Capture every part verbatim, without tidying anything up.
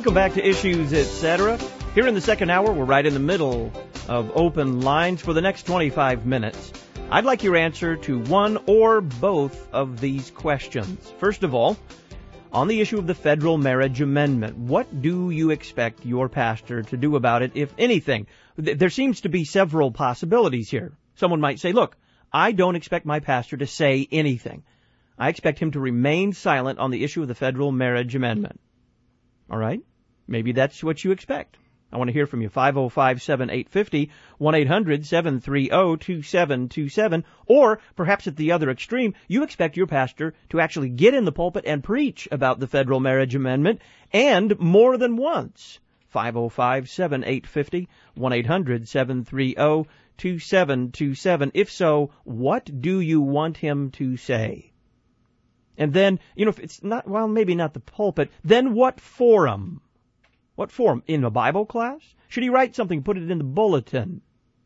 Welcome back to Issues, et cetera. Here in the second hour, we're right in the middle of open lines for the next twenty-five minutes. I'd like your answer to one or both of these questions. First of all, on the issue of the federal marriage amendment, what do you expect your pastor to do about it, if anything? There seems to be several possibilities here. Someone might say, look, I don't expect my pastor to say anything. I expect him to remain silent on the issue of the federal marriage amendment. All right? Maybe that's what you expect. I want to hear from you. five oh five, seven eight five oh, one eight hundred, seven three oh, two seven two seven. Or, perhaps at the other extreme, you expect your pastor to actually get in the pulpit and preach about the federal marriage amendment, and more than once. five oh five, seven eight five oh, one eight hundred, seven three oh, two seven two seven. If so, what do you want him to say? And then, you know, if it's not, well, maybe not the pulpit, then what forum? What forum? In a Bible class? Should he write something, put it in the bulletin?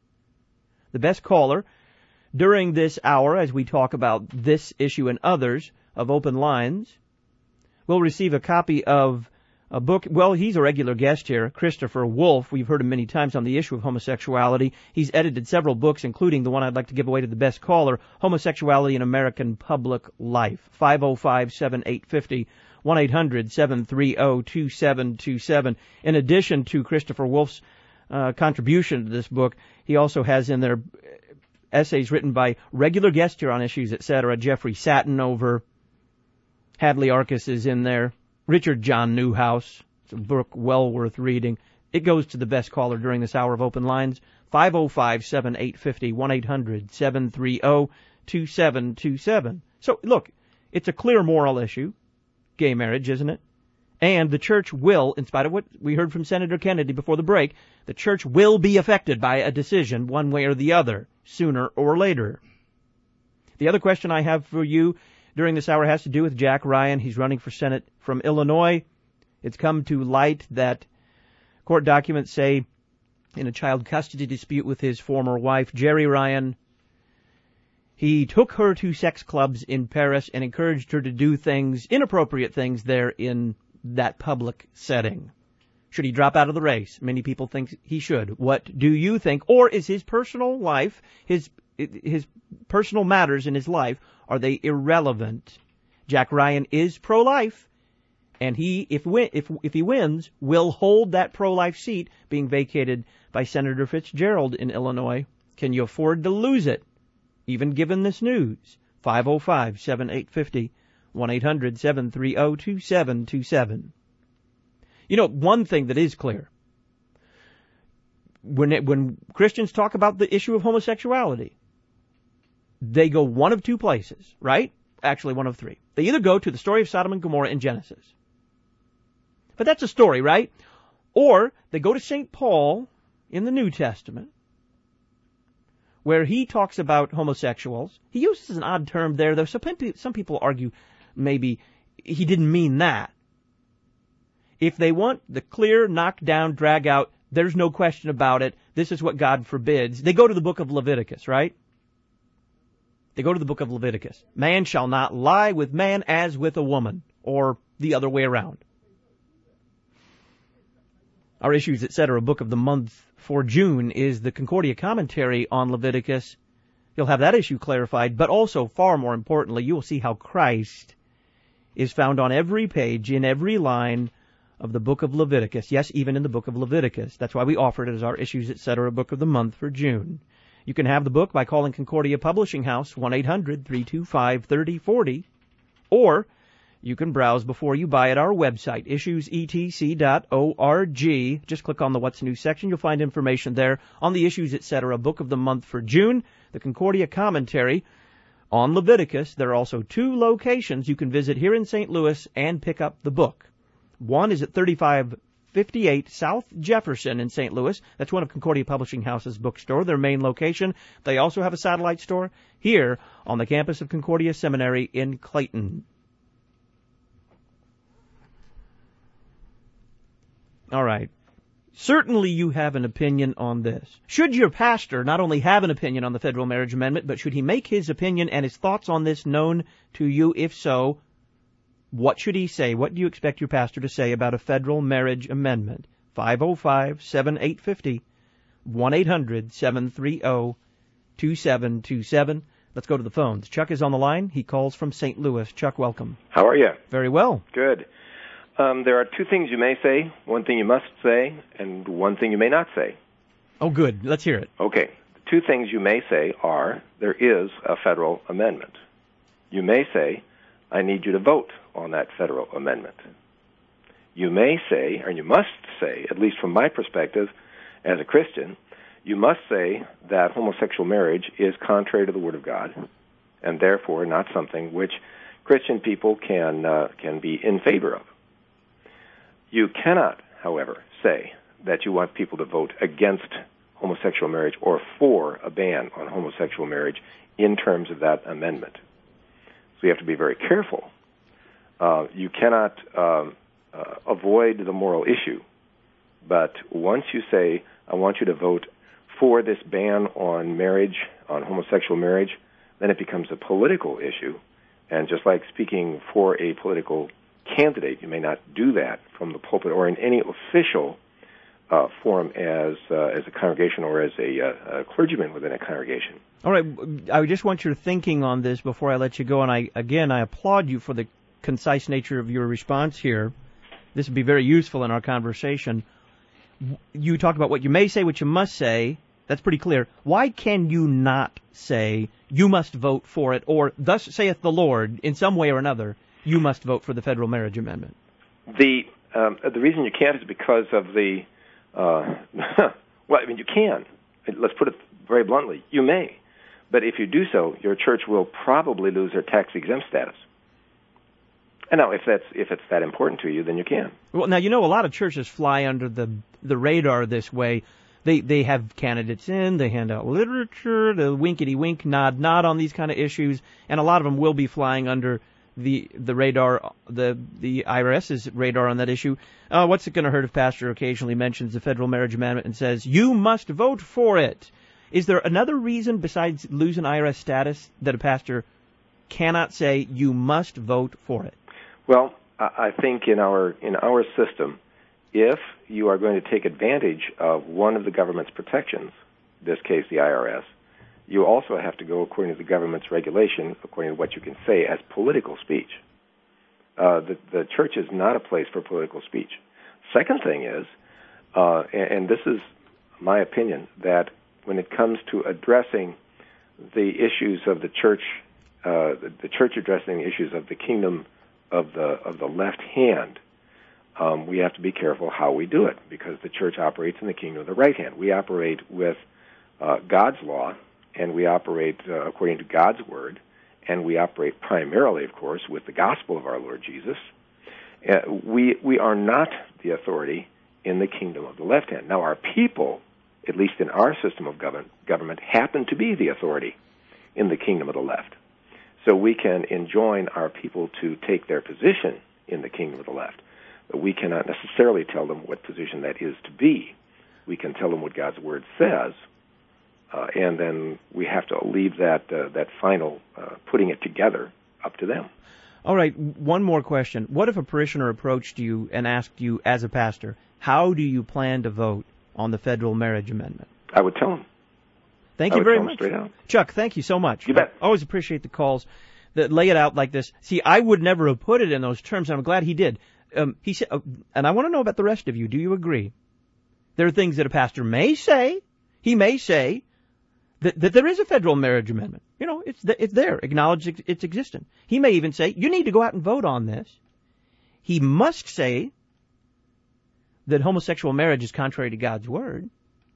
The best caller during this hour, as we talk about this issue and others of Open Lines, will receive a copy of a book. Well, he's a regular guest here, Christopher Wolfe. We've heard him many times on the issue of homosexuality. He's edited several books, including the one I'd like to give away to the best caller, Homosexuality in American Public Life. five oh five, seven eight five oh, one eight hundred, seven three oh, two seven two seven. In addition to Christopher Wolfe's uh, contribution to this book, he also has in there essays written by regular guests here on Issues, et cetera. Jeffrey Satinover, Hadley Arkus is in there. Richard John Newhouse. It's a book well worth reading. It goes to the best caller during this hour of Open Lines. five oh five, seven eight five oh, one eight hundred, seven three oh, two seven two seven. So, look, it's a clear moral issue. Gay marriage, isn't it? And the church will, in spite of what we heard from Senator Kennedy before the break, the church will be affected by a decision one way or the other, sooner or later. The other question I have for you during this hour has to do with Jack Ryan. He's running for Senate from Illinois. It's come to light that court documents say in a child custody dispute with his former wife, Jeri Ryan, he took her to sex clubs in Paris and encouraged her to do things, inappropriate things there in that public setting. Should he drop out of the race? Many people think he should. What do you think? Or is his personal life, his his personal matters in his life, are they irrelevant? Jack Ryan is pro-life, and he, if win, if if he wins, will hold that pro-life seat being vacated by Senator Fitzgerald in Illinois. Can you afford to lose it? Even given this news. five oh five, seven eight five oh, one eight hundred, seven three oh, two seven two seven. You know, one thing that is clear, when it, when Christians talk about the issue of homosexuality, they go one of two places, right? Actually, one of three. They either go to the story of Sodom and Gomorrah in Genesis. But that's a story, right? Or they go to Saint Paul in the New Testament, where he talks about homosexuals. He uses an odd term there, though. So some people argue maybe he didn't mean that. If they want the clear, knock down, drag out, there's no question about it, this is what God forbids, they go to the book of Leviticus, right? They go to the book of Leviticus. Man shall not lie with man as with a woman, or the other way around. Our Issues, et cetera, book of the month for June is the Concordia commentary on Leviticus. You'll have that issue clarified, but also, far more importantly, you will see how Christ is found on every page, in every line of the book of Leviticus. Yes, even in the book of Leviticus. That's why we offered it as our Issues, et cetera, book of the month for June. You can have the book by calling Concordia Publishing House, one eight hundred, three two five, three oh four oh, or you can browse before you buy at our website, issues e t c dot org. Just click on the What's New section. You'll find information there on the Issues, et cetera, book of the month for June, the Concordia commentary on Leviticus. There are also two locations you can visit here in Saint Louis and pick up the book. One is at thirty-five fifty-eight South Jefferson in Saint Louis. That's one of Concordia Publishing House's bookstore, their main location. They also have a satellite store here on the campus of Concordia Seminary in Clayton. All right. Certainly you have an opinion on this. Should your pastor not only have an opinion on the federal marriage amendment, but should he make his opinion and his thoughts on this known to you? If so, What should he say? What do you expect your pastor to say about a federal marriage amendment? five oh five, seven eight five oh, one eight hundred, seven three zero, two seven two seven. Let's go to the phones. Chuck is on the line. He calls from Saint Louis. Chuck, welcome. How are you? Very well. Good. Um, there are two things you may say, one thing you must say, and one thing you may not say. Oh, good. Let's hear it. Okay. The two things you may say are, there is a federal amendment. You may say, I need you to vote on that federal amendment. You may say, or you must say, at least from my perspective as a Christian, you must say that homosexual marriage is contrary to the Word of God, and therefore not something which Christian people can uh, can be in favor of. You cannot, however, say that you want people to vote against homosexual marriage or for a ban on homosexual marriage in terms of that amendment. So you have to be very careful. Uh, you cannot um, uh, avoid the moral issue, but once you say, I want you to vote for this ban on marriage, on homosexual marriage, then it becomes a political issue. And just like speaking for a political candidate, you may not do that from the pulpit or in any official uh, forum as uh, as a congregation or as a, uh, a clergyman within a congregation. All right. I just want your thinking on this before I let you go. And I again, I applaud you for the concise nature of your response here. This would be very useful in our conversation. You talk about what you may say, what you must say. That's pretty clear. Why can you not say, you must vote for it, or thus saith the Lord, in some way or another, you must vote for the federal marriage amendment? The um, the reason you can't is because of the, uh, well, I mean, you can. Let's put it very bluntly. You may. But if you do so, your church will probably lose their tax-exempt status. And now, if that's if it's that important to you, then you can. Well, now, you know, a lot of churches fly under the the radar this way. They they have candidates in, they hand out literature, the winkety-wink, nod-nod on these kind of issues, and a lot of them will be flying under the the radar, the the IRS's radar on that issue. Uh, what's it going to hurt if pastor occasionally mentions the federal marriage amendment and says, you must vote for it? Is there another reason besides losing I R S status that a pastor cannot say, you must vote for it? Well, I think in our in our system, if you are going to take advantage of one of the government's protections, in this case the I R S, you also have to go according to the government's regulation, according to what you can say as political speech. Uh, the, the church is not a place for political speech. Second thing is, uh, and, and this is my opinion, that when it comes to addressing the issues of the church, uh, the, the church addressing the issues of the kingdom of the of the left hand, Um, we have to be careful how we do it, because the church operates in the kingdom of the right hand. We operate with uh, God's law, and we operate uh, according to God's word, and we operate primarily, of course, with the gospel of our Lord Jesus. Uh, we we are not the authority in the kingdom of the left hand. Now, our people, at least in our system of govern- government, happen to be the authority in the kingdom of the left. So we can enjoin our people to take their position in the kingdom of the left. But we cannot necessarily tell them what position that is to be. We can tell them what God's Word says, uh, and then we have to leave that uh, that final uh, putting it together up to them. All right, one more question. What if a parishioner approached you and asked you as a pastor, how do you plan to vote on the federal marriage amendment? I would tell them. Thank I you would very tell them much. straight out. Chuck, thank you so much. You bet. I always appreciate the calls that lay it out like this. See, I would never have put it in those terms, and I'm glad he did. Um, he said, uh, and I want to know about the rest of you. Do you agree? There are things that a pastor may say. He may say that, that there is a federal marriage amendment. You know, it's th- it's there, acknowledge its, its existence. He may even say, you need to go out and vote on this. He must say that homosexual marriage is contrary to God's word.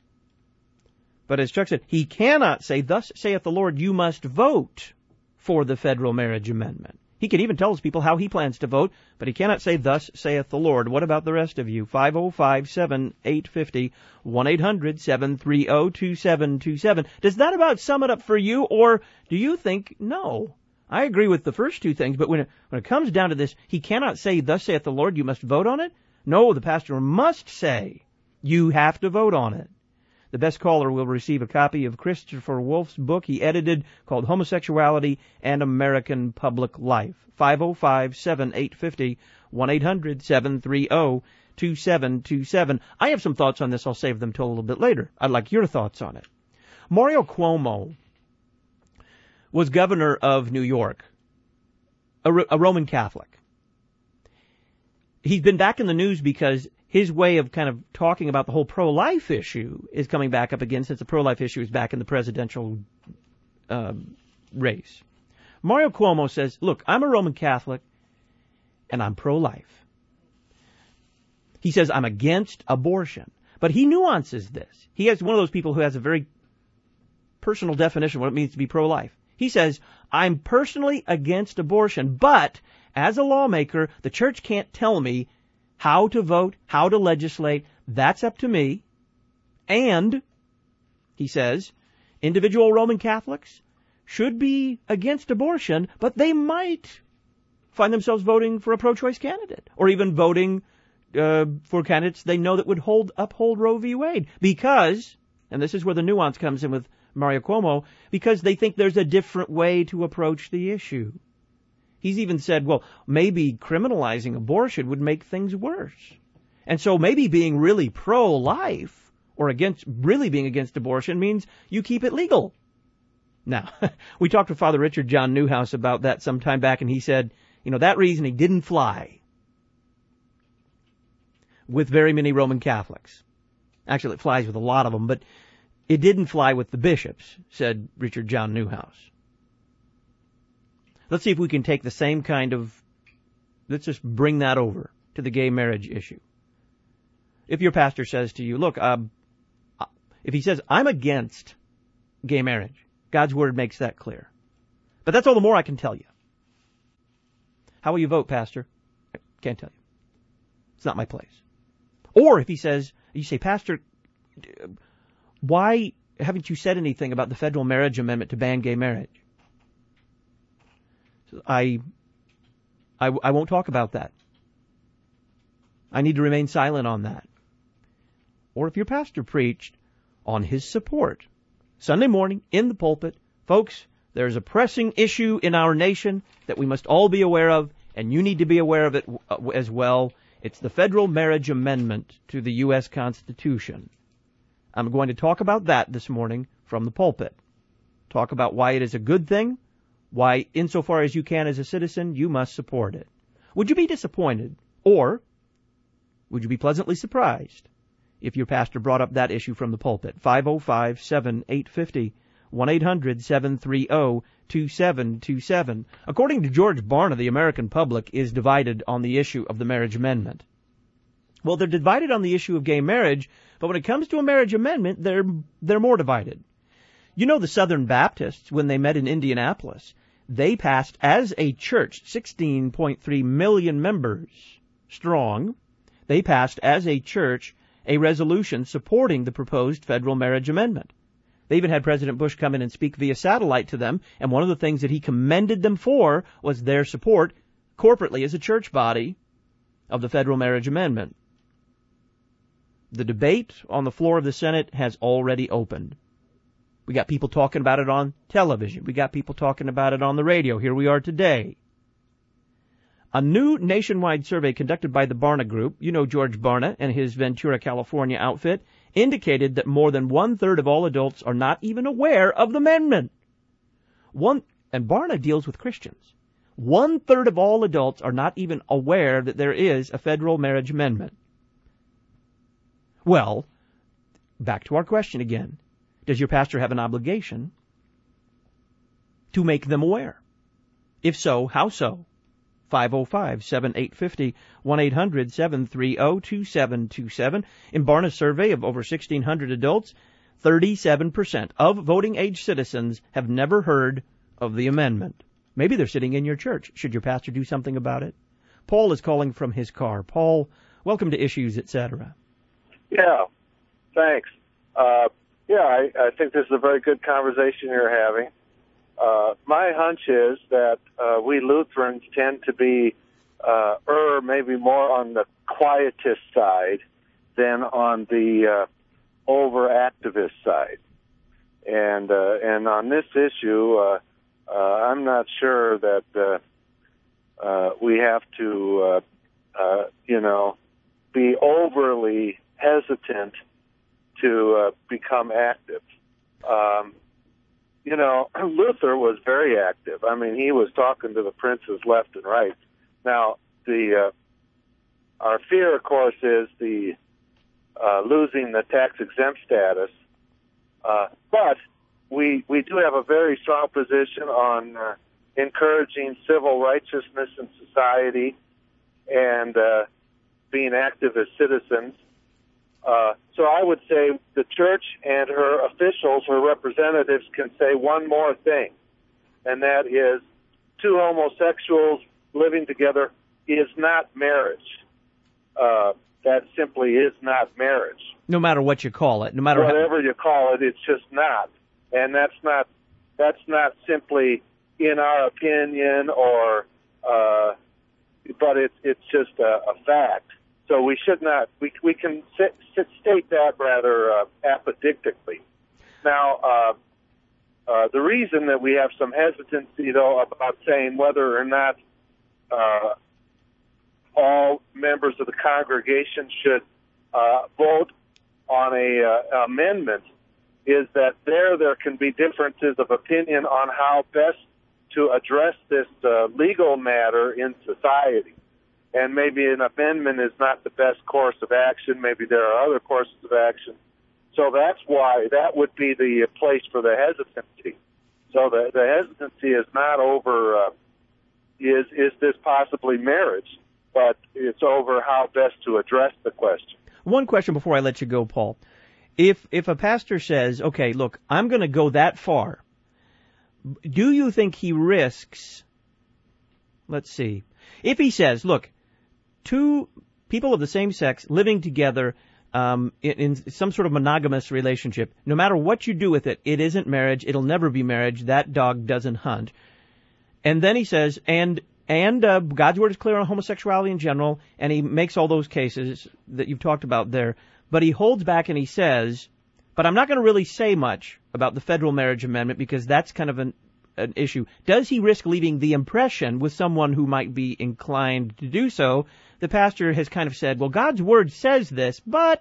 But as Chuck said, he cannot say, thus saith the Lord, you must vote for the federal marriage amendment. He can even tell his people how he plans to vote, but he cannot say, thus saith the Lord. What about the rest of you? five oh five, seven eight five oh, one eight hundred, seven three zero, two seven two seven. Does that about sum it up for you, or do you think, no, I agree with the first two things, but when it, when it comes down to this, he cannot say, thus saith the Lord, you must vote on it? No, the pastor must say, you have to vote on it. The best caller will receive a copy of Christopher Wolf's book he edited called Homosexuality and American Public Life. five oh five, seven eight five oh, one eight hundred, seven three oh, two seven two seven. I have some thoughts on this. I'll save them till a little bit later. I'd like your thoughts on it. Mario Cuomo was governor of New York, a, a Roman Catholic. He's been back in the news because his way of kind of talking about the whole pro-life issue is coming back up again, since the pro-life issue is back in the presidential uh, race. Mario Cuomo says, look, I'm a Roman Catholic, and I'm pro-life. He says, I'm against abortion. But he nuances this. He has one of those people who has a very personal definition of what it means to be pro-life. He says, I'm personally against abortion, but as a lawmaker, the church can't tell me how to vote, how to legislate. That's up to me. And, he says, individual Roman Catholics should be against abortion, but they might find themselves voting for a pro-choice candidate, or even voting uh, for candidates they know that would hold uphold Roe v. Wade, because, and this is where the nuance comes in with Mario Cuomo, because they think there's a different way to approach the issue. He's even said, well, maybe criminalizing abortion would make things worse. And so maybe being really pro-life or against, really being against abortion means you keep it legal. Now, we talked with Father Richard John Newhouse about that some time back, and he said, you know, that reasoning didn't fly with very many Roman Catholics. Actually, it flies with a lot of them, but it didn't fly with the bishops, said Richard John Newhouse. Let's see if we can take the same kind of, let's just bring that over to the gay marriage issue. If your pastor says to you, look, uh, if he says, I'm against gay marriage, God's word makes that clear. But that's all the more I can tell you. How will you vote, Pastor? I can't tell you. It's not my place. Or if he says, you say, Pastor, why haven't you said anything about the federal marriage amendment to ban gay marriage? I, I, I won't talk about that. I need to remain silent on that. Or if your pastor preached on his support, Sunday morning in the pulpit, folks, there's a pressing issue in our nation that we must all be aware of, and you need to be aware of it as well. It's the federal marriage amendment to the U S Constitution. I'm going to talk about that this morning from the pulpit. Talk about why it is a good thing, why, insofar as you can as a citizen, you must support it. Would you be disappointed, or would you be pleasantly surprised if your pastor brought up that issue from the pulpit? five oh five, seven eight five oh, one eight hundred, seven three oh, two seven two seven. According to George Barna, the American public is divided on the issue of the marriage amendment. Well, they're divided on the issue of gay marriage, but when it comes to a marriage amendment, they're they're more divided. You know, the Southern Baptists, when they met in Indianapolis, they passed as a church, sixteen point three million members strong, they passed as a church a resolution supporting the proposed federal marriage amendment. They even had President Bush come in and speak via satellite to them, and one of the things that he commended them for was their support corporately as a church body of the federal marriage amendment. The debate on the floor of the Senate has already opened. We got people talking about it on television. We got people talking about it on the radio. Here we are today. A new nationwide survey conducted by the Barna Group, you know George Barna and his Ventura, California outfit, indicated that more than one-third of all adults are not even aware of the amendment. One, and Barna deals with Christians. One-third of all adults are not even aware that there is a federal marriage amendment. Well, back to our question again. Does your pastor have an obligation to make them aware? If so, how so? five oh five, seven eight five oh, one eight hundred, seven three oh, two seven two seven. In Barna's survey of over sixteen hundred adults, thirty-seven percent of voting-age citizens have never heard of the amendment. Maybe they're sitting in your church. Should your pastor do something about it? Paul is calling from his car. Paul, welcome to Issues, et cetera. Yeah, thanks. Uh, yeah, I, I think this is a very good conversation you're having. Uh, my hunch is that uh, we Lutherans tend to be, uh, er, maybe more on the quietist side than on the uh, over activist side. And uh, and on this issue, uh, uh, I'm not sure that uh, uh, we have to, uh, uh, you know, be overly hesitant to uh, become active. Um, you know, Luther was very active. I mean, he was talking to the princes left and right. Now, the uh, our fear, of course, is the uh, losing the tax-exempt status. Uh, but we we do have a very strong position on uh, encouraging civil righteousness in society and uh, being active as citizens. Uh, so I would say the church and her officials, her representatives, can say one more thing, and that is two homosexuals living together is not marriage. Uh, that simply is not marriage. No matter what you call it, no matter whatever how... you call it, it's just not. And that's not that's not simply in our opinion, or uh, but it's it's just a, a fact. So we should not we we can sit, sit, state that rather uh, apodictically. Now, uh, uh, the reason that we have some hesitancy though about saying whether or not uh, all members of the congregation should uh, vote on a uh, amendment is that there there can be differences of opinion on how best to address this uh, legal matter in society. And maybe an amendment is not the best course of action. Maybe there are other courses of action. So that's why that would be the place for the hesitancy. So the, the hesitancy is not over, uh, is, is this possibly marriage, but it's over how best to address the question. One question before I let you go, Paul. If if a pastor says, okay, look, I'm going to go that far, do you think he risks, let's see, if he says, look, two people of the same sex living together um, in, in some sort of monogamous relationship, no matter what you do with it, it isn't marriage, it'll never be marriage, that dog doesn't hunt. And then he says, and and uh, God's word is clear on homosexuality in general, and he makes all those cases that you've talked about there. But he holds back and he says, but I'm not going to really say much about the federal marriage amendment because that's kind of an, an issue. Does he risk leaving the impression with someone who might be inclined to do so? The pastor has kind of said, well, God's word says this, but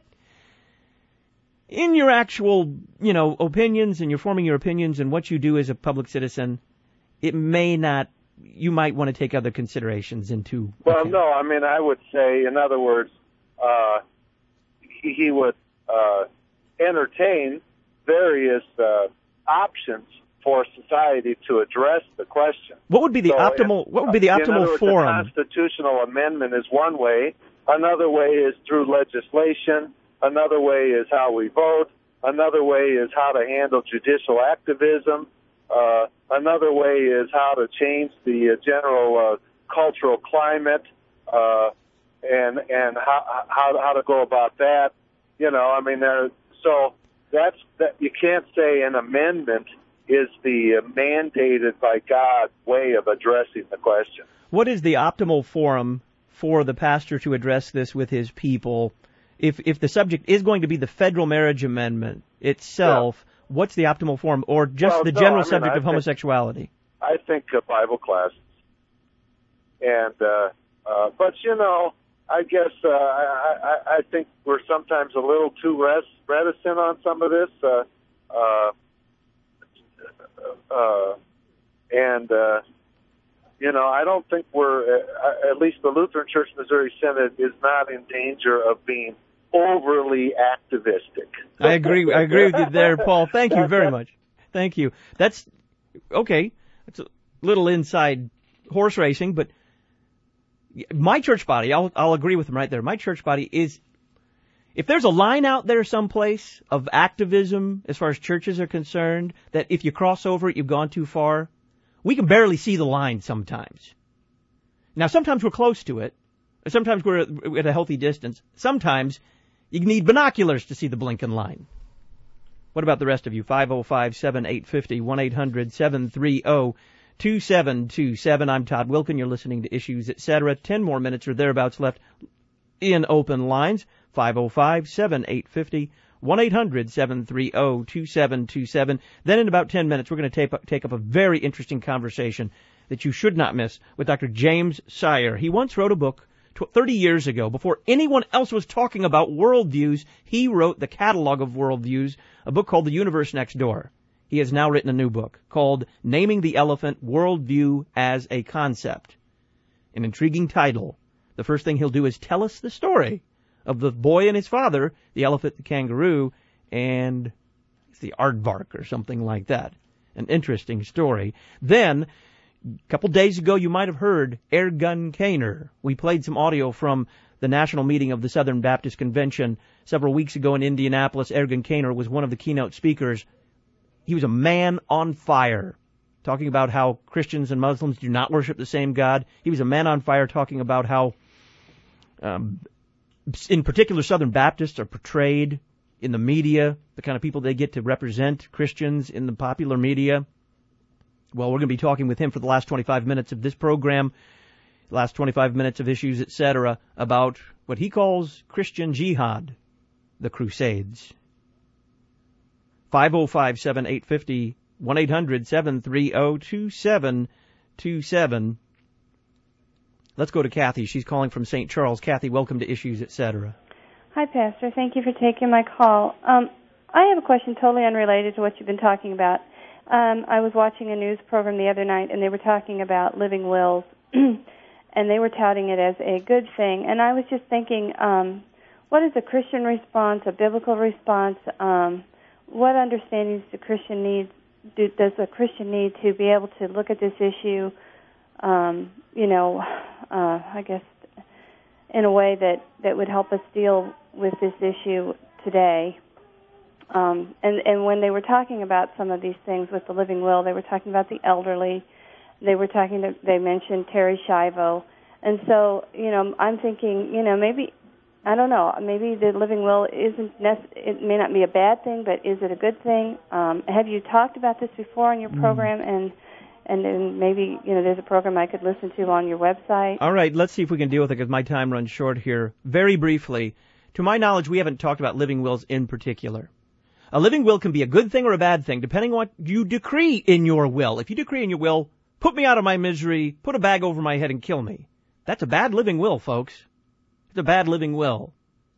in your actual, you know, opinions and you're forming your opinions and what you do as a public citizen, it may not, you might want to take other considerations into. Well, account. no, I mean, I would say, in other words, uh, he would uh, entertain various uh, options for society to address the question. What would be the so optimal? If, what would be the optimal in other words, forum? A constitutional amendment is one way. Another way is through legislation. Another way is how we vote. Another way is how to handle judicial activism. Uh, another way is how to change the uh, general uh, cultural climate. Uh, and and how, how how to go about that, you know, I mean, there. So that's that. You can't say an amendment is the uh, mandated by God way of addressing the question. What is the optimal forum for the pastor to address this with his people? If if the subject is going to be the federal marriage amendment itself, yeah. What's the optimal forum, or just well, the no, general I mean, subject I of think, homosexuality? I think uh, Bible classes, and uh, uh, but you know. I guess uh, I, I, I think we're sometimes a little too res- reticent on some of this, uh, uh, uh, and uh, you know I don't think we're uh, at least the Lutheran Church Missouri Synod is not in danger of being overly activistic. I agree. I agree with you there, Paul. Thank you very much. Thank you. That's okay. That's a little inside horse racing, but. My church body, I'll, I'll agree with him right there. My church body is, if there's a line out there someplace of activism as far as churches are concerned, that if you cross over it, you've gone too far, we can barely see the line sometimes. Now, sometimes we're close to it. Sometimes we're at a healthy distance. Sometimes you need binoculars to see the blinking line. What about the rest of you? five oh five, seven eight five oh, one eight hundred, seven three zero, two seven two seven. I'm Todd Wilken. You're listening to Issues, et cetera. Ten more minutes or thereabouts left in open lines. five oh five, seven eight five oh, one eight hundred seven three zero two seven two seven. Then in about ten minutes, we're going to take up a very interesting conversation that you should not miss with Doctor James Sire. He once wrote a book thirty years ago. Before anyone else was talking about worldviews, he wrote the catalog of worldviews, a book called The Universe Next Door. He has now written a new book called Naming the Elephant, Worldview as a Concept. An intriguing title. The first thing he'll do is tell us the story of the boy and his father, the elephant, the kangaroo, and it's the aardvark or something like that. An interesting story. Then, a couple days ago, you might have heard Ergun Caner. We played some audio from the national meeting of the Southern Baptist Convention several weeks ago in Indianapolis. Ergun Caner was one of the keynote speakers. He was a man on fire, talking about how Christians and Muslims do not worship the same God. He was a man on fire talking about how, um, in particular, Southern Baptists are portrayed in the media, the kind of people they get to represent Christians in the popular media. Well, we're going to be talking with him for the last twenty-five minutes of this program, last twenty-five minutes of Issues, et cetera, about what he calls Christian jihad, the Crusades. five oh five, seven eight five oh, one eight hundred seven three zero two seven two seven. Let's go to Kathy. She's calling from Saint Charles. Kathy, welcome to Issues, et cetera. Hi, Pastor. Thank you for taking my call. Um, I have a question totally unrelated to what you've been talking about. Um, I was watching a news program the other night, and they were talking about living wills, and they were touting it as a good thing. And I was just thinking, um, what is a Christian response, a biblical response? Um, what understandings do Christian need, do, does a Christian need to be able to look at this issue, um, you know, uh, I guess, in a way that, that would help us deal with this issue today? Um, and, and when they were talking about some of these things with the living will, they were talking about the elderly. They were talking, to, they mentioned Terry Schiavo. And so, you know, I'm thinking, you know, maybe, I don't know, maybe the living will isn't, nec- it may not be a bad thing, but is it a good thing? Um, have you talked about this before on your program? Mm. And and then maybe, you know, there's a program I could listen to on your website. All right, let's see if we can deal with it because my time runs short here. Very briefly, to my knowledge, we haven't talked about living wills in particular. A living will can be a good thing or a bad thing, depending on what you decree in your will. If you decree in your will, put me out of my misery, put a bag over my head and kill me. That's a bad living will, folks. It's a bad living will.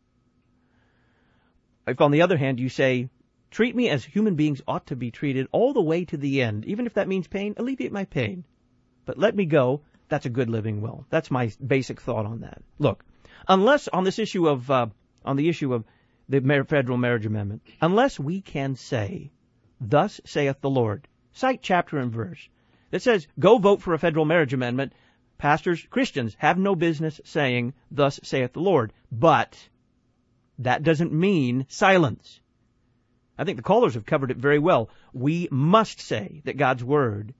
If, on the other hand, you say, treat me as human beings ought to be treated all the way to the end, even if that means pain, alleviate my pain. But let me go, that's a good living will. That's my basic thought on that. Look, unless on this issue of, uh, on the issue of the Federal Marriage Amendment, unless we can say, thus saith the Lord, cite chapter and verse, that says, go vote for a Federal Marriage Amendment, pastors, Christians have no business saying, thus saith the Lord. But that doesn't mean silence. I think the callers have covered it very well. We must say that God's Word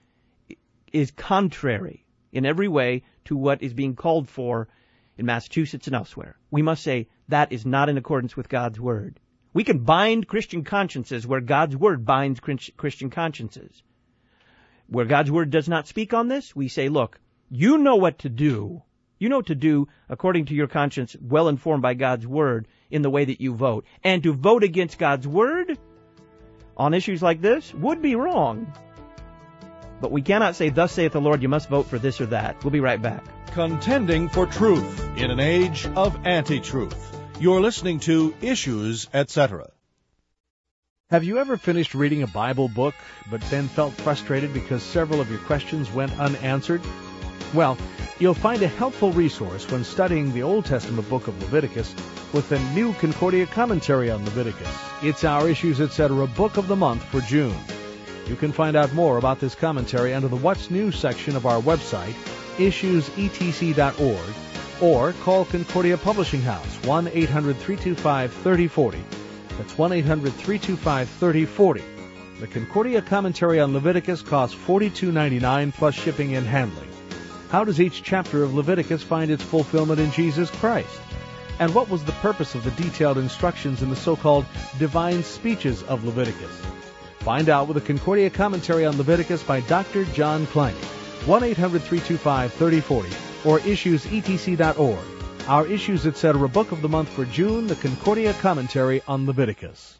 is contrary in every way to what is being called for in Massachusetts and elsewhere. We must say that is not in accordance with God's Word. We can bind Christian consciences where God's Word binds Christian consciences. Where God's Word does not speak on this, we say, look, you know what to do. You know what to do according to your conscience, well informed by God's Word in the way that you vote. And to vote against God's Word on issues like this would be wrong. But we cannot say, thus saith the Lord, you must vote for this or that. We'll be right back. Contending for truth in an age of anti-truth. You're listening to Issues, et cetera. Have you ever finished reading a Bible book, but then felt frustrated because several of your questions went unanswered? Well, you'll find a helpful resource when studying the Old Testament book of Leviticus with the new Concordia commentary on Leviticus. It's our Issues, et cetera book of the month for June. You can find out more about this commentary under the What's New section of our website, issues e t c dot org, or call Concordia Publishing House, one eight hundred three two five three oh four oh. That's one eight hundred three two five three oh four oh. The Concordia commentary on Leviticus costs forty-two ninety-nine plus shipping and handling. How does each chapter of Leviticus find its fulfillment in Jesus Christ? And what was the purpose of the detailed instructions in the so-called divine speeches of Leviticus? Find out with the Concordia commentary on Leviticus by Doctor John Klein. one eight hundred three two five three oh four oh or issues e t c dot org. our Issues Etc. Book of the Month for June, the Concordia Commentary on Leviticus.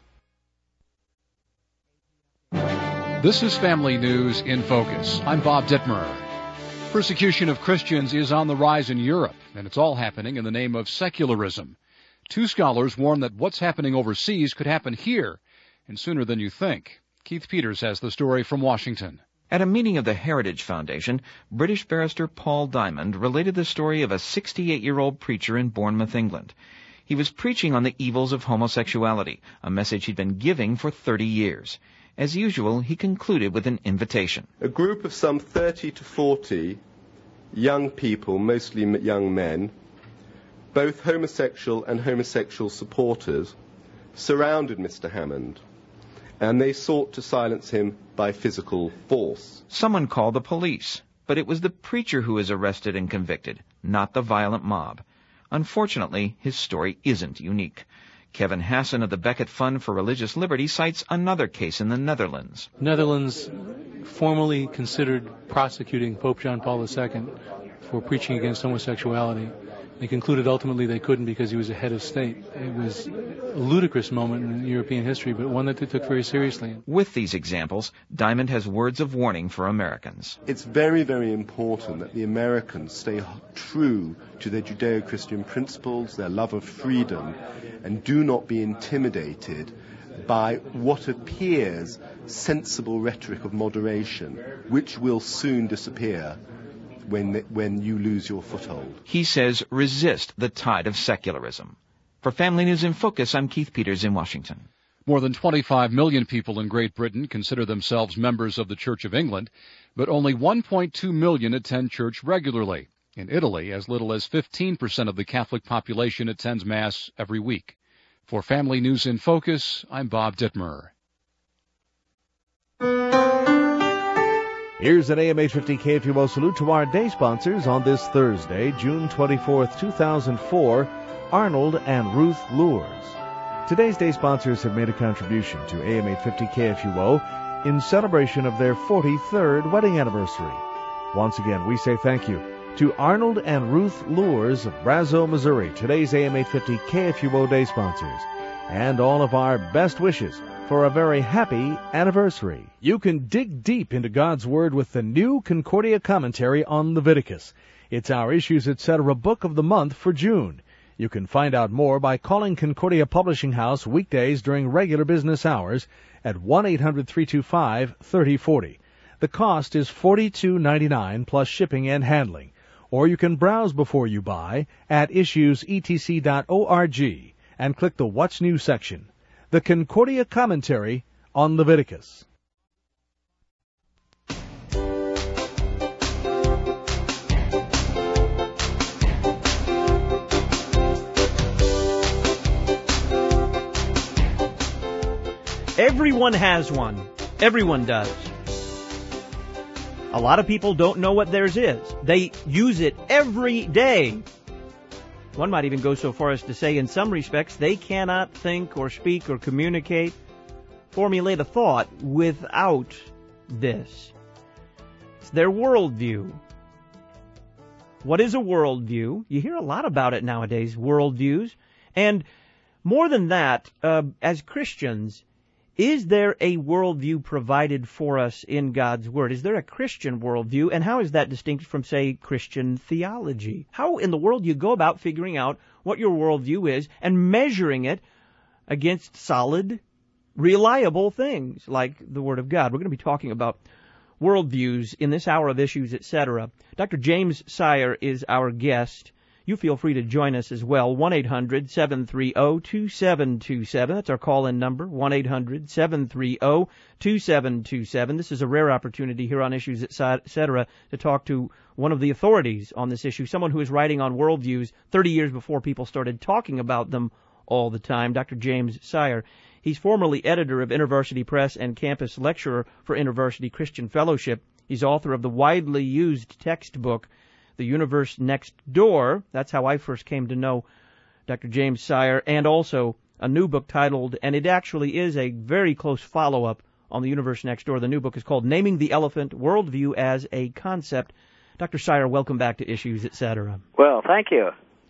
This is Family News in Focus. I'm Bob Dittmer. Persecution of Christians is on the rise in Europe, and it's all happening in the name of secularism. Two scholars warn that what's happening overseas could happen here, and sooner than you think. Keith Peters has the story from Washington. At a meeting of the Heritage Foundation, British barrister Paul Diamond related the story of a sixty-eight-year-old preacher in Bournemouth, England. He was preaching on the evils of homosexuality, a message he'd been giving for thirty years. As usual, he concluded with an invitation. A group of some thirty to forty young people, mostly young men, both homosexual and homosexual supporters, surrounded Mister Hammond, and they sought to silence him by physical force. Someone called the police, but it was the preacher who was arrested and convicted, not the violent mob. Unfortunately, his story isn't unique. Kevin Hassan of the Becket Fund for Religious Liberty cites another case in the Netherlands. Netherlands formally considered prosecuting Pope John Paul the Second for preaching against homosexuality. They concluded ultimately they couldn't because he was a head of state. It was a ludicrous moment in European history, but one that they took very seriously. With these examples, Diamond has words of warning for Americans. It's very, very important that the Americans stay true to their Judeo-Christian principles, their love of freedom, and do not be intimidated by what appears sensible rhetoric of moderation, which will soon disappear when when you lose your foothold. He says resist the tide of secularism. For Family News in Focus, I'm Keith Peters in Washington. More than twenty-five million people in Great Britain consider themselves members of the Church of England, but only one point two million attend church regularly. In Italy, as little as fifteen percent of the Catholic population attends Mass every week. For Family News in Focus, I'm Bob Dittmer. Here's an A M eight fifty K F U O salute to our day sponsors on this Thursday, June twenty-fourth, two thousand four, Arnold and Ruth Lures. Today's day sponsors have made a contribution to A M eight fifty K F U O in celebration of their forty-third wedding anniversary. Once again, we say thank you to Arnold and Ruth Lures of Brazo, Missouri, today's A M eight fifty K F U O day sponsors, and all of our best wishes for a very happy anniversary. You can dig deep into God's Word with the new Concordia Commentary on Leviticus. It's our Issues Etc. Book of the Month for June. You can find out more by calling Concordia Publishing House weekdays during regular business hours at one eight hundred, three two five, three zero four zero. The cost is forty-two ninety-nine plus shipping and handling. Or you can browse before you buy at issues e t c dot org and click the What's New section. The Concordia Commentary on Leviticus. Everyone has one. Everyone does. A lot of people don't know what theirs is. They use it every day. One might even go so far as to say, in some respects, they cannot think or speak or communicate, formulate a thought without this. It's their worldview. What is a worldview? You hear a lot about it nowadays, worldviews. And more than that, uh, as Christians, is there a worldview provided for us in God's Word? Is there a Christian worldview? And how is that distinct from, say, Christian theology? How in the world do you go about figuring out what your worldview is and measuring it against solid, reliable things like the Word of God? We're going to be talking about worldviews in this hour of Issues, et cetera. Doctor James Sire is our guest. You feel free to join us as well. one eight hundred, seven three zero, two seven two seven. That's our call-in number, one eight hundred, seven three zero, two seven two seven. This is a rare opportunity here on Issues, et cetera, to talk to one of the authorities on this issue, someone who is writing on worldviews thirty years before people started talking about them all the time, Doctor James Sire. He's formerly editor of InterVarsity Press and campus lecturer for InterVarsity Christian Fellowship. He's author of the widely used textbook, The Universe Next Door. That's how I first came to know Doctor James Sire, and also a new book titled, and it actually is a very close follow-up on The Universe Next Door. The new book is called Naming the Elephant, Worldview as a Concept. Doctor Sire, welcome back to Issues, et cetera. Well, thank you.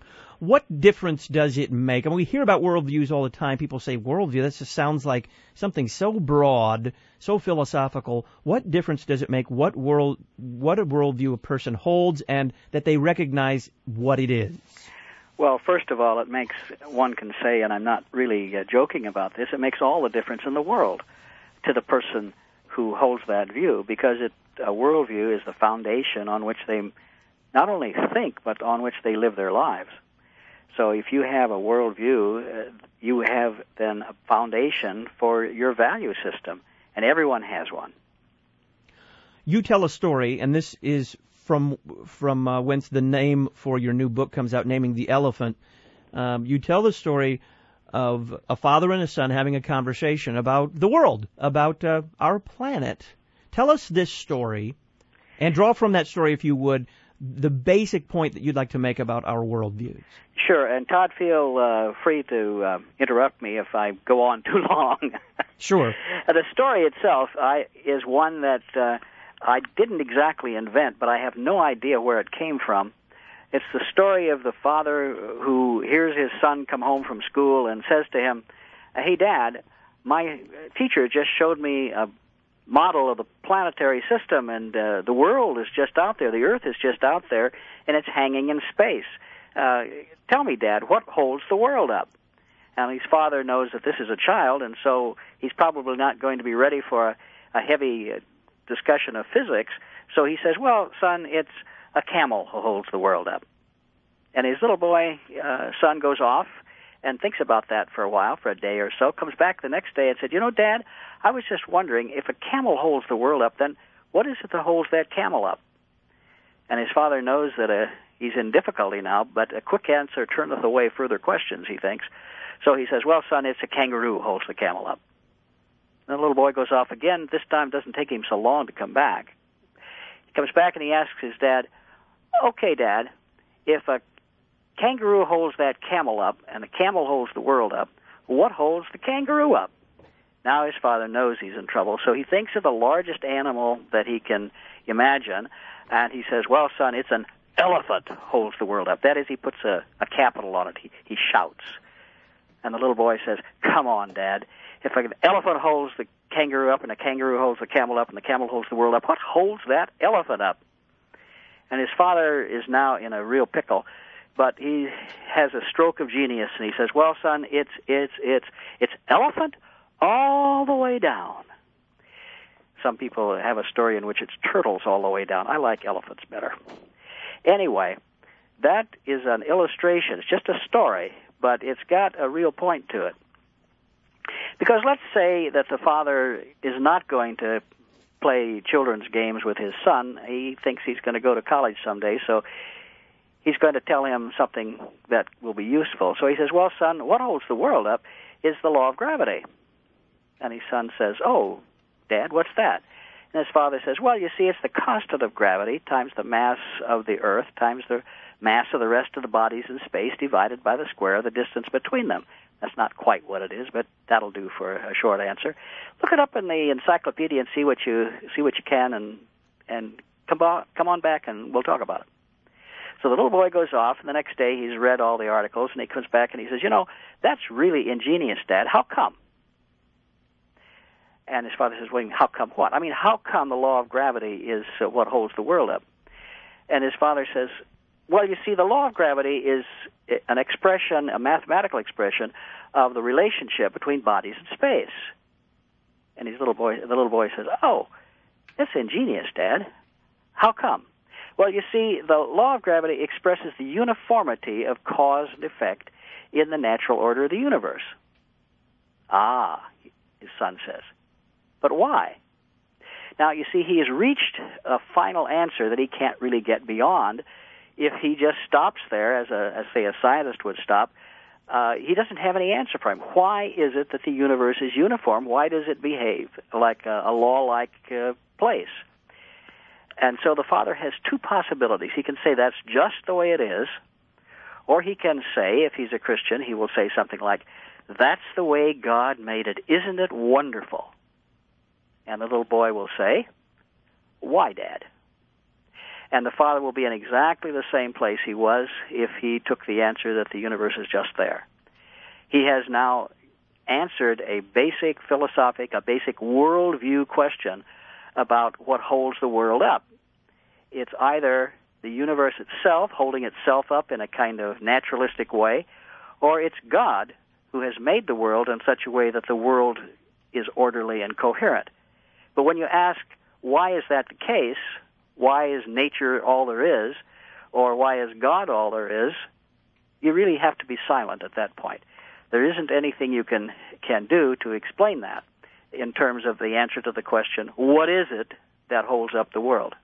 What difference does it make? I mean, we hear about worldviews all the time. People say worldview. That just sounds like something so broad, so philosophical. What difference does it make what world, what a worldview a person holds, and that they recognize what it is? Well, first of all, it makes, one can say, and I'm not really uh, joking about this, it makes all the difference in the world to the person who holds that view, because it, a worldview is the foundation on which they not only think, but on which they live their lives. So if you have a worldview, uh, you have then a foundation for your value system, and everyone has one. You tell a story, and this is from from uh, whence the name for your new book comes out, Naming the Elephant. Um, you tell the story of a father and a son having a conversation about the world, about uh, our planet. Tell us this story, and draw from that story, if you would, the basic point that you'd like to make about our worldviews. Sure, and Todd, feel uh, free to uh, interrupt me if I go on too long. Sure. Uh, the story itself I, is one that uh, I didn't exactly invent, but I have no idea where it came from. It's the story of the father who hears his son come home from school and says to him, "Hey, Dad, my teacher just showed me a model of the planetary system, and uh, the world is just out there, the Earth is just out there, and it's hanging in space. Uh, tell me, Dad, what holds the world up?" And his father knows that this is a child, and so he's probably not going to be ready for a, a heavy uh, discussion of physics. So he says, "Well, son, it's a camel who holds the world up." And his little boy, uh, son, goes off and thinks about that for a while, for a day or so, comes back the next day and said, "You know, Dad, I was just wondering, if a camel holds the world up, then what is it that holds that camel up?" And his father knows that uh, he's in difficulty now, but a quick answer turneth away further questions, he thinks. So he says, "Well, son, it's a kangaroo who holds the camel up." And the little boy goes off again. This time it doesn't take him so long to come back. He comes back and he asks his dad, "Okay, Dad, if a kangaroo holds that camel up and the camel holds the world up, what holds the kangaroo up?" Now his father knows he's in trouble, so he thinks of the largest animal that he can imagine, and he says, "Well, son, it's an elephant holds the world up." That is, he puts a, a capital on it. He, he shouts. And the little boy says, "Come on, Dad. If an elephant holds the kangaroo up and a kangaroo holds the camel up and the camel holds the world up, what holds that elephant up?" And his father is now in a real pickle, but he has a stroke of genius, and he says, "Well, son, it's it's it's it's elephant all the way down." Some people have a story in which it's turtles all the way down. I like elephants better. Anyway, that is an illustration. It's just a story, but it's got a real point to it. Because let's say that the father is not going to play children's games with his son. He thinks he's going to go to college someday, so he's going to tell him something that will be useful. So he says, "Well, son, what holds the world up is the law of gravity." And his son says, "Oh, Dad, what's that?" And his father says, "Well, you see, it's the constant of gravity times the mass of the Earth times the mass of the rest of the bodies in space divided by the square of the distance between them." That's not quite what it is, but that'll do for a short answer. Look it up in the encyclopedia and see what you see what you can, and and come on, come on back and we'll talk about it. So the little boy goes off, and the next day he's read all the articles, and he comes back and he says, "You know, that's really ingenious, Dad. How come?" And his father says, "Well, how come what? I mean, how come the law of gravity is uh, what holds the world up?" And his father says, "Well, you see, the law of gravity is an expression, a mathematical expression of the relationship between bodies in space." And his little boy, the little boy says, "Oh, that's ingenious, Dad. How come?" Well, you see, the law of gravity expresses the uniformity of cause and effect in the natural order of the universe. Ah, his son says. But why? Now, you see, he has reached a final answer that he can't really get beyond. If he just stops there, as, a, as say, a scientist would stop, uh, he doesn't have any answer for him. Why is it that the universe is uniform? Why does it behave like a, a law-like uh, place? And so the father has two possibilities. He can say that's just the way it is, or he can say, if he's a Christian, he will say something like, "That's the way God made it. Isn't it wonderful?" And the little boy will say, "Why, Dad?" And the Father will be in exactly the same place he was if he took the answer that the universe is just there. He has now answered a basic philosophic, a basic worldview question about what holds the world up. It's either the universe itself holding itself up in a kind of naturalistic way, or it's God who has made the world in such a way that the world is orderly and coherent. But when you ask, why is that the case? Why is nature all there is? Or why is God all there is? You really have to be silent at that point. There isn't anything you can, can do to explain that in terms of the answer to the question, what is it that holds up the world?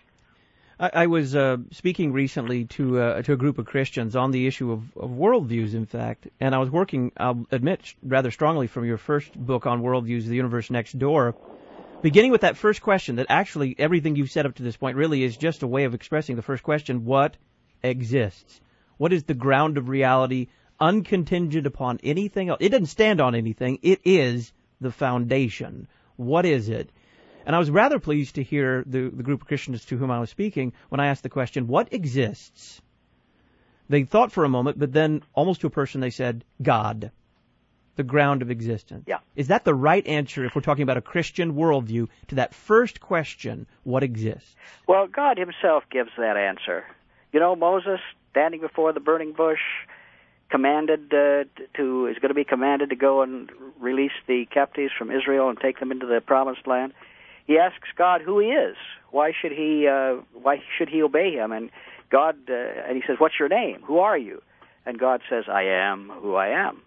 I, I was uh, speaking recently to uh, to a group of Christians on the issue of, of worldviews, in fact, and I was working, I'll admit, rather strongly from your first book on worldviews, The Universe Next Door, beginning with that first question, that actually everything you've said up to this point really is just a way of expressing the first question, what exists? What is the ground of reality, uncontingent upon anything else? It doesn't stand on anything. It is the foundation. What is it? And I was rather pleased to hear the, the group of Christians to whom I was speaking when I asked the question, what exists? They thought for a moment, but then almost to a person they said, God, the ground of existence. Yeah. Is that the right answer if we're talking about a Christian worldview to that first question, what exists? Well, God himself gives that answer. You know, Moses, standing before the burning bush, commanded uh, to is going to be commanded to go and release the captives from Israel and take them into the promised land. He asks God who he is. Why should he? Uh, why should he obey him? And God, uh, and he says, "What's your name? Who are you?" And God says, "I am who I am."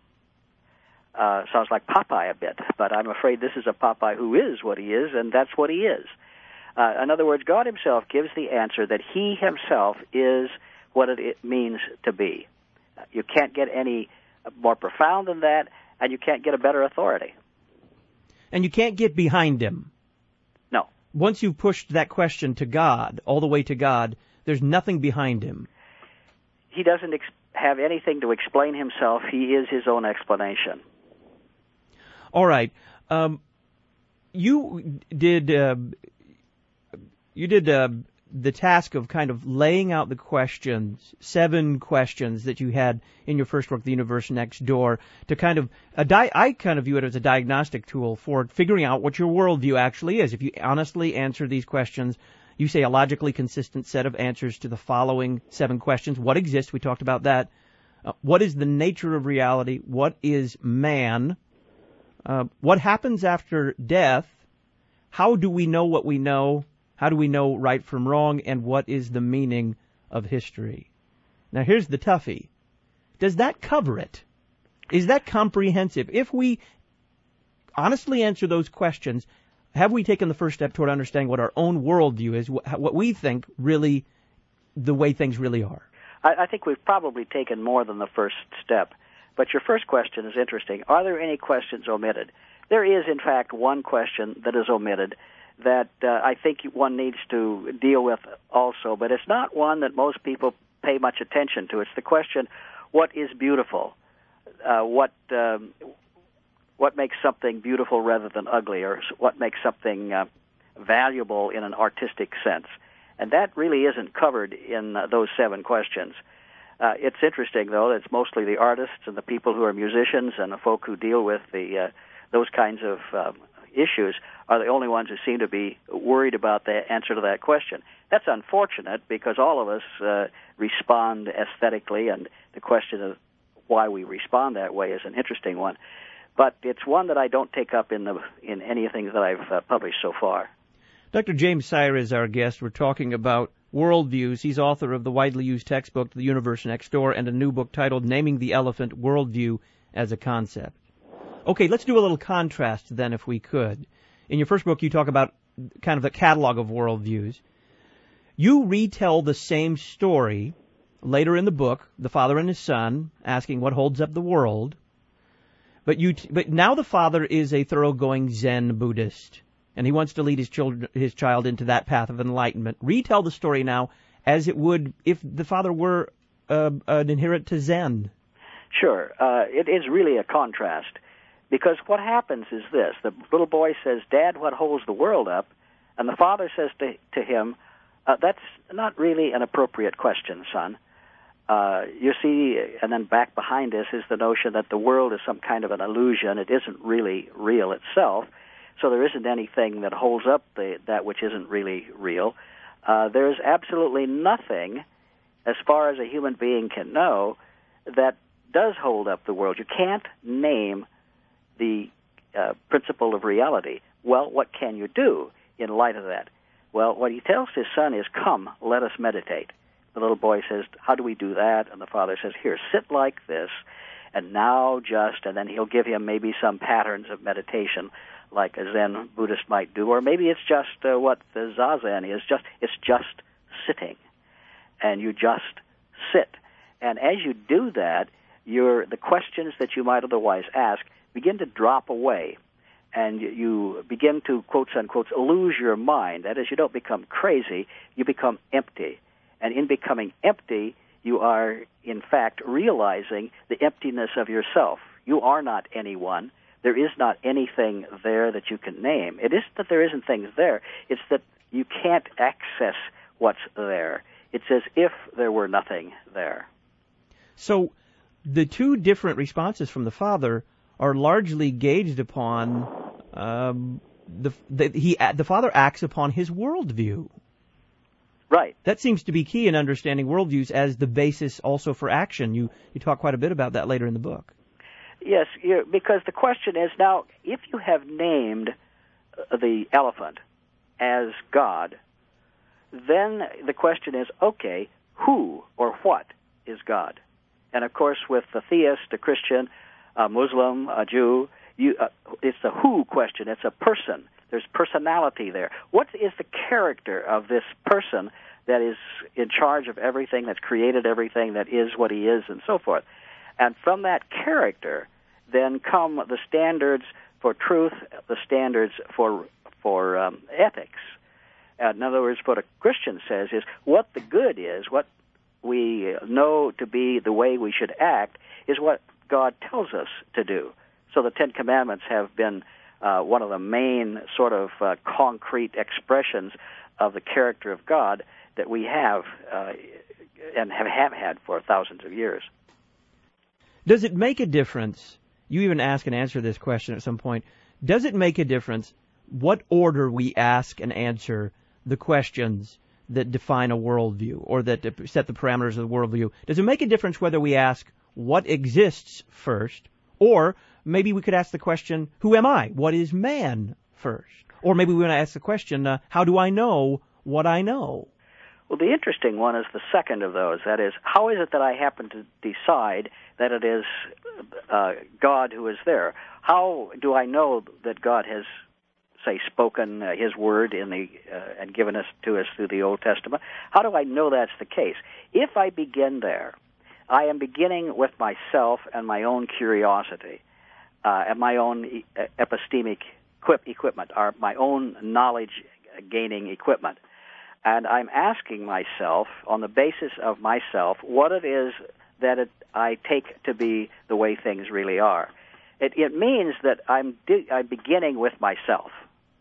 Uh, sounds like Popeye a bit, but I'm afraid this is a Popeye who is what he is, and that's what he is. Uh, in other words, God himself gives the answer that he himself is what it means to be. You can't get any more profound than that, and you can't get a better authority. And you can't get behind him. No. Once you've pushed that question to God, all the way to God, there's nothing behind him. He doesn't ex- have anything to explain himself. He is his own explanation. All right. Um, you did uh, you did uh, the task of kind of laying out the questions, seven questions that you had in your first work, The Universe Next Door, to kind of, a di- I kind of view it as a diagnostic tool for figuring out what your worldview actually is. If you honestly answer these questions, you say a logically consistent set of answers to the following seven questions. What exists? We talked about that. Uh, what is the nature of reality? What is man? Uh, what happens after death? How do we know what we know? How do we know right from wrong? And what is the meaning of history? Now, here's the toughie. Does that cover it? Is that comprehensive? If we honestly answer those questions, have we taken the first step toward understanding what our own worldview is, what we think really, the way things really are? I, I think we've probably taken more than the first step. But your first question is interesting. Are there any questions omitted? There is, in fact, one question that is omitted that uh, I think one needs to deal with also, but it's not one that most people pay much attention to. It's the question, what is beautiful? Uh, what um, what makes something beautiful rather than ugly, or what makes something uh, valuable in an artistic sense? And that really isn't covered in uh, those seven questions. Uh, it's interesting, though, that it's mostly the artists and the people who are musicians and the folk who deal with the uh, those kinds of uh, issues are the only ones who seem to be worried about the answer to that question. That's unfortunate because all of us uh, respond aesthetically, and the question of why we respond that way is an interesting one. But it's one that I don't take up in the in anything that I've uh, published so far. Doctor James Sire is our guest. We're talking about worldviews. He's author of the widely used textbook, The Universe Next Door, and a new book titled Naming the Elephant, Worldview as a Concept. Okay, let's do a little contrast then, if we could. In your first book, you talk about kind of the catalog of worldviews. You retell the same story later in the book, the father and his son, asking what holds up the world. But you, t- but now the father is a thoroughgoing Zen Buddhist, and he wants to lead his children, his child into that path of enlightenment. Retell the story now as it would if the father were uh, an adherent to Zen. Sure. Uh, it is really a contrast, because what happens is this. The little boy says, "Dad, what holds the world up?" And the father says to, to him, Uh, that's not really an appropriate question, son. Uh, you see, and then back behind this is the notion that the world is some kind of an illusion. It isn't really real itself, so there isn't anything that holds up the, that which isn't really real. Uh, there's absolutely nothing, as far as a human being can know, that does hold up the world. You can't name the uh, principle of reality. Well, what can you do in light of that? Well, what he tells his son is, come, let us meditate. The little boy says, how do we do that? And the father says, here, sit like this, and now just, and then he'll give him maybe some patterns of meditation like a Zen Buddhist might do, or maybe it's just uh, what the Zazen is, just it's just sitting, and you just sit. And as you do that, your the questions that you might otherwise ask begin to drop away, and you begin to, quotes unquote, lose your mind. That is, you don't become crazy, you become empty. And in becoming empty, you are, in fact, realizing the emptiness of yourself. You are not anyone. There is not anything there that you can name. It isn't that there isn't things there. It's that you can't access what's there. It's as if there were nothing there. So the two different responses from the father are largely gauged upon um, the, the he the father acts upon his worldview. Right. That seems to be key in understanding worldviews as the basis also for action. You you talk quite a bit about that later in the book. Yes, because the question is now, if you have named the elephant as God, then the question is, okay, who or what is God? And of course, with the theist, a Christian, a Muslim, a Jew, you, uh, it's the who question. It's a person. There's personality there. What is the character of this person that is in charge of everything, that's created everything, that is what he is, and so forth? And from that character, then come the standards for truth, the standards for for um, ethics. Uh, in other words, what a Christian says is what the good is, what we know to be the way we should act, is what God tells us to do. So the Ten Commandments have been uh, one of the main sort of uh, concrete expressions of the character of God that we have uh, and have, have had for thousands of years. Does it make a difference? You even ask and answer this question at some point. Does it make a difference what order we ask and answer the questions that define a worldview or that set the parameters of the worldview? Does it make a difference whether we ask what exists first, or maybe we could ask the question, who am I? What is man first? Or maybe we want to ask the question, uh, how do I know what I know? Well, the interesting one is the second of those. That is, how is it that I happen to decide that it is uh, God who is there? How do I know that God has, say, spoken uh, His word in the uh, and given us to us through the Old Testament? How do I know that's the case? If I begin there, I am beginning with myself and my own curiosity uh, and my own e- epistemic equip- equipment, or my own knowledge-gaining equipment. And I'm asking myself, on the basis of myself, what it is that it, I take to be the way things really are. It, it means that I'm, di- I'm beginning with myself.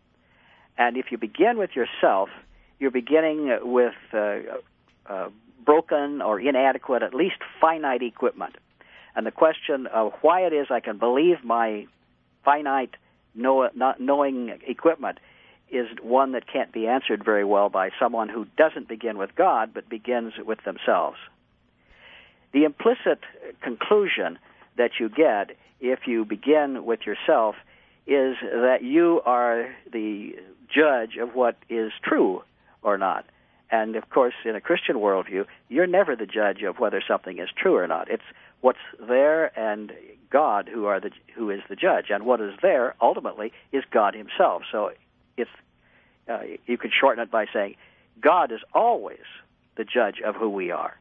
And if you begin with yourself, you're beginning with uh, uh, broken or inadequate, at least finite equipment. And the question of why it is I can believe my finite know, not knowing equipment is one that can't be answered very well by someone who doesn't begin with God, but begins with themselves. The implicit conclusion that you get if you begin with yourself is that you are the judge of what is true or not. And, of course, in a Christian worldview, you're never the judge of whether something is true or not. It's what's there and God who are the who is the judge. And what is there, ultimately, is God himself. So it's, uh, you could shorten it by saying God is always the judge of who we are.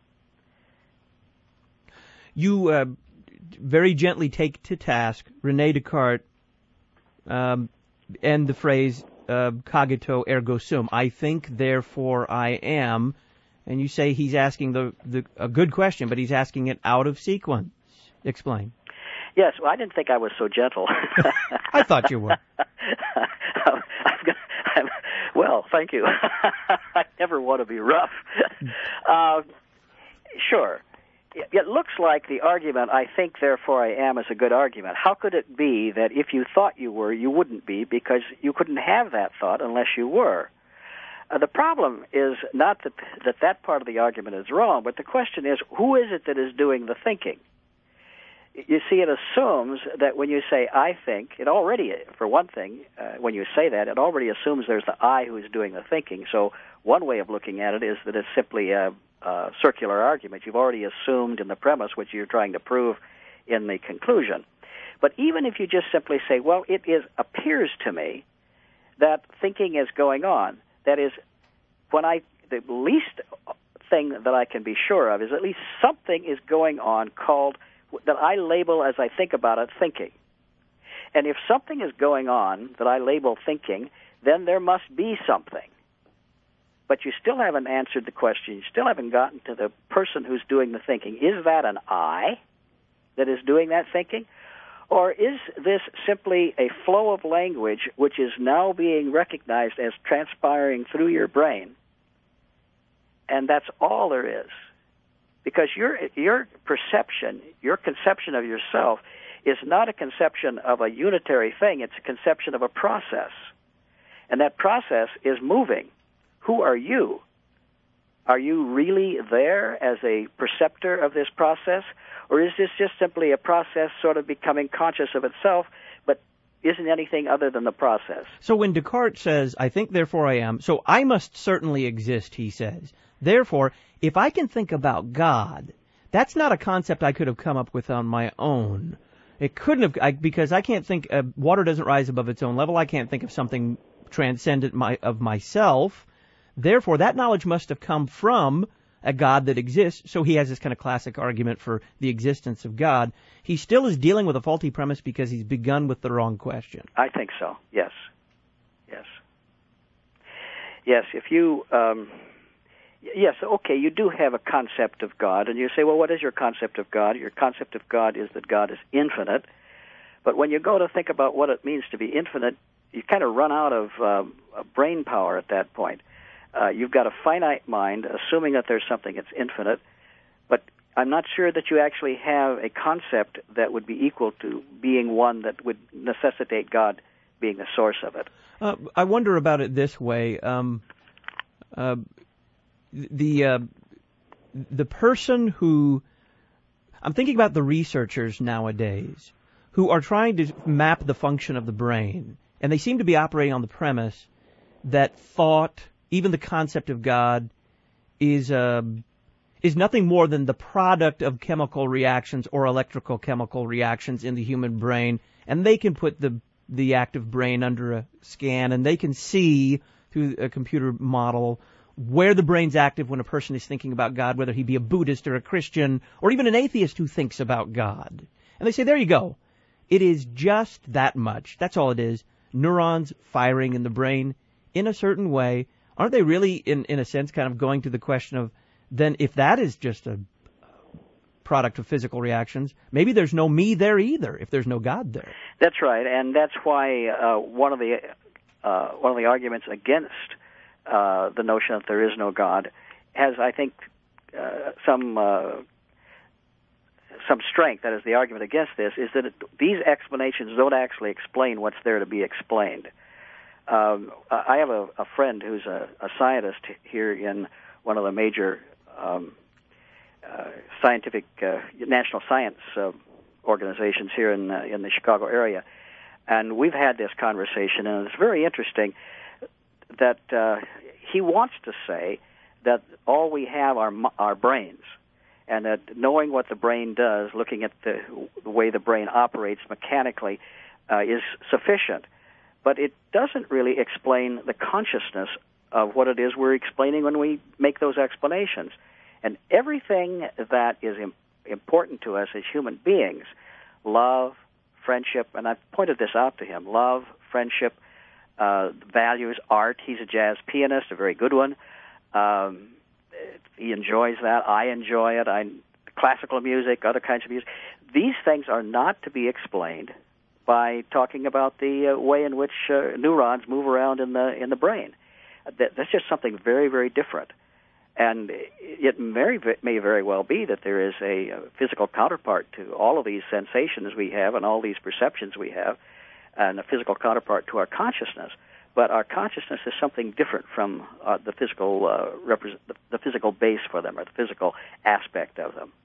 You uh, very gently take to task René Descartes um, and the phrase uh, cogito ergo sum, I think, therefore I am, and you say he's asking the, the a good question, but he's asking it out of sequence. Explain. Yes, well, I didn't think I was so gentle. I thought you were. I'm, I'm, well, thank you. I never want to be rough. uh, sure. It, it looks like the argument, I think, therefore I am, is a good argument. How could it be that if you thought you were, you wouldn't be, because you couldn't have that thought unless you were? Uh, the problem is not that, that that part of the argument is wrong, but the question is, who is it that is doing the thinking? You see, it assumes that when you say I think, it already, for one thing, uh, when you say that, it already assumes there's the I who is doing the thinking. So one way of looking at it is that it's simply a, a circular argument. You've already assumed in the premise which you're trying to prove in the conclusion. But even if you just simply say, well, it is appears to me that thinking is going on, that is, when I, the least thing that I can be sure of is at least something is going on called that I label as I think about it thinking. And if something is going on that I label thinking, then there must be something. But you still haven't answered the question. You still haven't gotten to the person who's doing the thinking. Is that an I that is doing that thinking? Or is this simply a flow of language which is now being recognized as transpiring through your brain? And that's all there is. Because your your perception, your conception of yourself is not a conception of a unitary thing. It's a conception of a process. And that process is moving. Who are you? Are you really there as a perceptor of this process? Or is this just simply a process sort of becoming conscious of itself, but isn't anything other than the process? So when Descartes says, I think, therefore I am, so I must certainly exist, he says. Therefore, if I can think about God, that's not a concept I could have come up with on my own. It couldn't have, I, because I can't think, uh, water doesn't rise above its own level. I can't think of something transcendent my, of myself. Therefore, that knowledge must have come from a God that exists. So he has this kind of classic argument for the existence of God. He still is dealing with a faulty premise because he's begun with the wrong question. I think so, yes. Yes. Yes, if you... Um Yes, okay, you do have a concept of God, and you say, well, what is your concept of God? Your concept of God is that God is infinite. But when you go to think about what it means to be infinite, you kind of run out of um, brain power at that point. Uh, you've got a finite mind, assuming that there's something that's infinite, but I'm not sure that you actually have a concept that would be equal to being one that would necessitate God being the source of it. Uh, I wonder about it this way. Um, uh, The uh, the person who, I'm thinking about the researchers nowadays who are trying to map the function of the brain, and they seem to be operating on the premise that thought, even the concept of God, is uh, is nothing more than the product of chemical reactions or electrical chemical reactions in the human brain, and they can put the the active brain under a scan, and they can see through a computer model where the brain's active when a person is thinking about God, whether he be a Buddhist or a Christian or even an atheist who thinks about God. And they say, there you go. It is just that much. That's all it is. Neurons firing in the brain in a certain way. Aren't they really, in, in a sense, kind of going to the question of, then if that is just a product of physical reactions, maybe there's no me there either, if there's no God there. That's right, and that's why uh, one of the uh, one of the arguments against Uh, the notion that there is no God has, I think, uh, some uh, some strength. That is, the argument against this is that it, these explanations don't actually explain what's there to be explained. Um, I have a, a friend who's a, a scientist here in one of the major um, uh, scientific uh, national science uh, organizations here in uh, in the Chicago area, and we've had this conversation, and it's very interesting. That uh, he wants to say that all we have are our brains, and that knowing what the brain does, looking at the, the way the brain operates mechanically, uh, is sufficient. But it doesn't really explain the consciousness of what it is we're explaining when we make those explanations. And everything that is im- important to us as human beings, love, friendship, and I've pointed this out to him, love, friendship, Uh, values, art. He's a jazz pianist, a very good one. Um, he enjoys that. I enjoy it. I classical music, other kinds of music. These things are not to be explained by talking about the uh, way in which uh, neurons move around in the in the brain. that, that's just something very, very different. And it may, may very well be that there is a, a physical counterpart to all of these sensations we have and all these perceptions we have, and a physical counterpart to our consciousness. But our consciousness is something different from uh, the physical uh, represent, the, the physical base for them, or the physical aspect of them.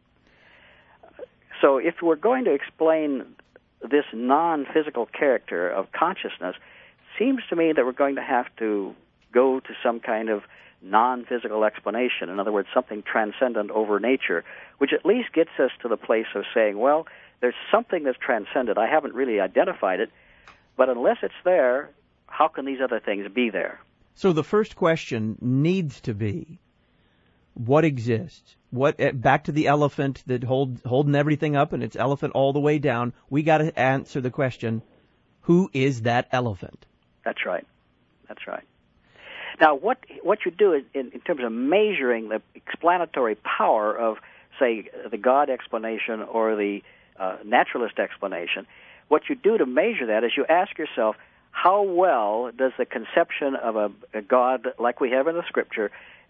So if we're going to explain this non-physical character of consciousness, it seems to me that we're going to have to go to some kind of non-physical explanation. In other words, something transcendent over nature, which at least gets us to the place of saying, well, there's something that's transcendent. I haven't really identified it, but unless it's there, how can these other things be there? So the first question needs to be, what exists? What, back to the elephant that hold, holding everything up, and it's elephant all the way down. We got to answer the question, who is that elephant? That's right. That's right. Now, what what you do is, in, in terms of measuring the explanatory power of, say, the God explanation or the uh, naturalist explanation, what you do to measure that is you ask yourself, how well does the conception of a, a God like we have in the Scripture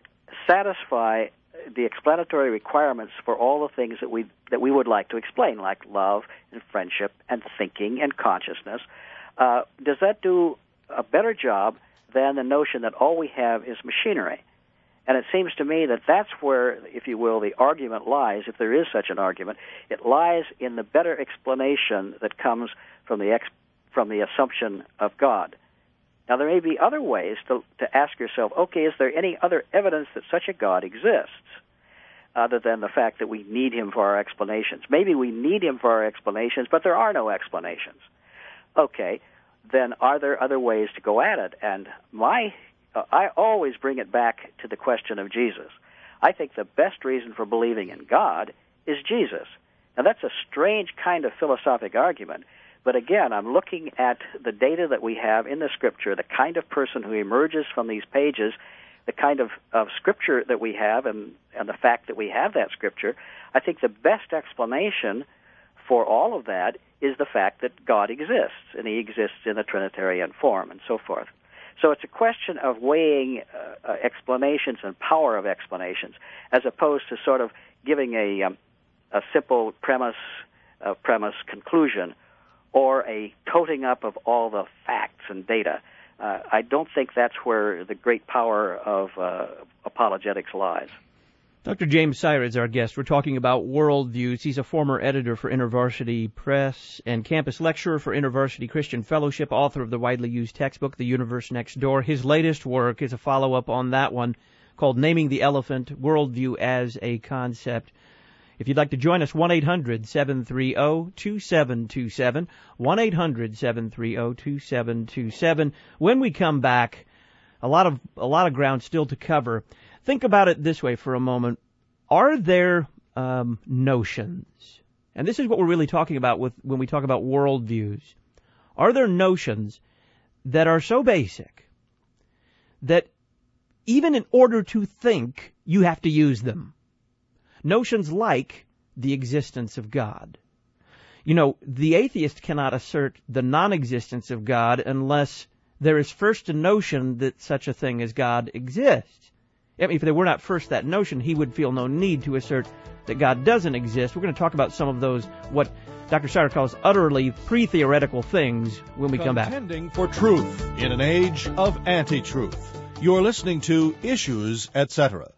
satisfy the explanatory requirements for all the things that we that we would like to explain, like love and friendship and thinking and consciousness? Uh, does that do a better job than the notion that all we have is machinery? And it seems to me that that's where, if you will, the argument lies, if there is such an argument. It lies in the better explanation that comes from the ex- from the assumption of God. Now, there may be other ways to, to ask yourself, okay, is there any other evidence that such a God exists other than the fact that we need him for our explanations? Maybe we need him for our explanations, but there are no explanations. Okay, then are there other ways to go at it? And my, uh, I always bring it back to the question of Jesus. I think the best reason for believing in God is Jesus. Now, that's a strange kind of philosophic argument. But again, I'm looking at the data that we have in the Scripture, the kind of person who emerges from these pages, the kind of, of Scripture that we have, and, and the fact that we have that Scripture. I think the best explanation for all of that is the fact that God exists, and he exists in a Trinitarian form, and so forth. So it's a question of weighing uh, uh, explanations and power of explanations, as opposed to sort of giving a, um, a simple premise, uh, premise conclusion, or a toting up of all the facts and data. Uh, I don't think that's where the great power of uh, apologetics lies. Doctor James Sire is our guest. We're talking about worldviews. He's a former editor for InterVarsity Press and campus lecturer for InterVarsity Christian Fellowship, author of the widely used textbook, The Universe Next Door. His latest work is a follow-up on that one called Naming the Elephant, Worldview as a Concept. If you'd like to join us, one eight hundred seven three zero two seven two seven, one eight hundred seven three zero two seven two seven. When we come back, a lot of a lot of ground still to cover. Think about it this way for a moment. Are there um, notions, and this is what we're really talking about with when we talk about worldviews, are there notions that are so basic that even in order to think, you have to use them? Notions like the existence of God. You know, the atheist cannot assert the non-existence of God unless there is first a notion that such a thing as God exists. I mean, if there were not first that notion, he would feel no need to assert that God doesn't exist. We're going to talk about some of those, what Doctor Sire calls utterly pre-theoretical things, when we come back. Contending for truth in an age of anti-truth. You're listening to Issues, et cetera.